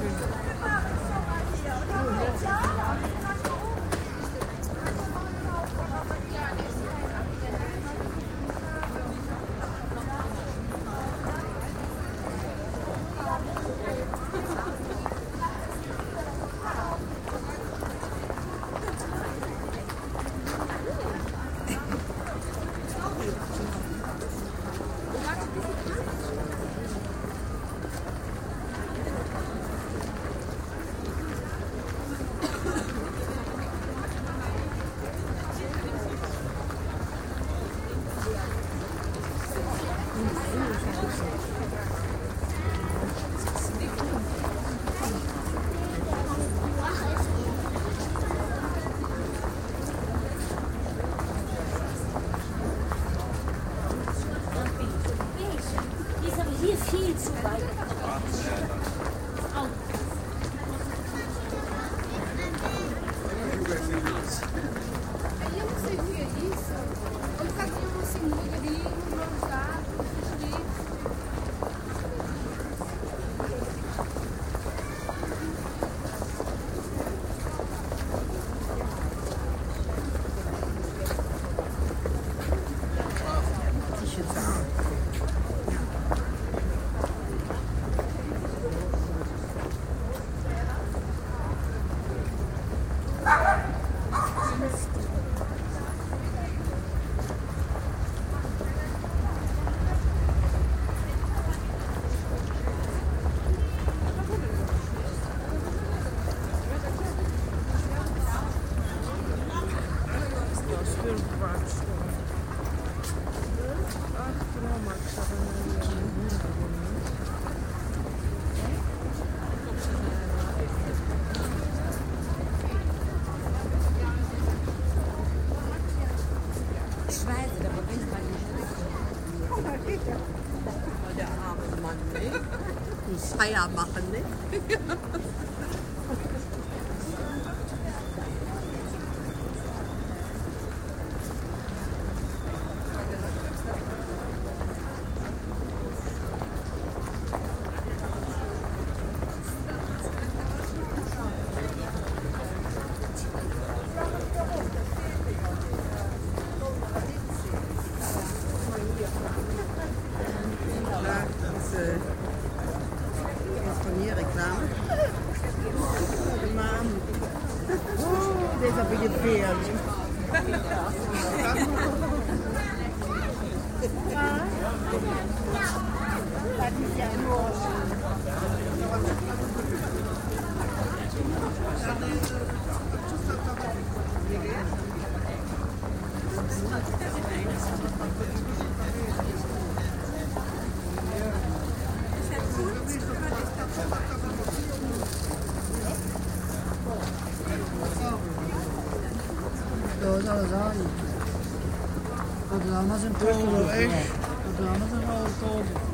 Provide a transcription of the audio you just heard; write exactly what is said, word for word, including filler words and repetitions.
Hier viel zu weit. Au. Eu não sei o que é isso. Ele está com uma sinuca ali, não está. Der arme Mann, ne? Muss Feier machen, ne? Reclame. Oh, deze heb ik het weer. Those are the only. But the Amazon told. Oh, echt? The Amazon told.